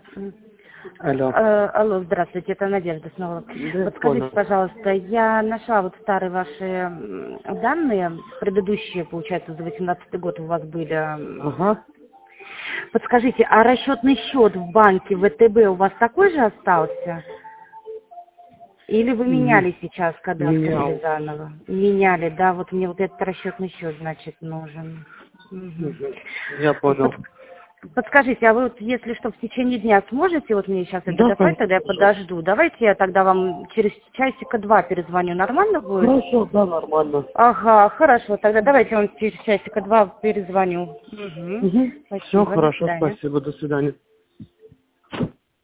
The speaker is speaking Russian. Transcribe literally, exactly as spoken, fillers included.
Алло. Э, алло, здравствуйте, это Надежда снова. Да, Подскажите, понял. пожалуйста, я нашла вот старые ваши м, данные, предыдущие, получается, за восемнадцатый год у вас были. Ага. Подскажите, а расчетный счет в банке ВТБ у вас такой же остался? Или вы М, меняли сейчас, когда открыли Менял. заново? Меняли, да, вот мне вот этот расчетный счет, значит, нужен. Мгм. Мгм. Я Под- понял. Подскажите, а вы вот, если что, в течение дня сможете вот мне сейчас это Да, достать, конечно, тогда я пожалуйста. подожду. Давайте я тогда вам через часика два перезвоню. Нормально будет? Хорошо, да, нормально. Ага, хорошо. Тогда давайте я вам через часика два перезвоню. Угу. Угу. Все Спасибо, до хорошо, свидания. спасибо, до свидания.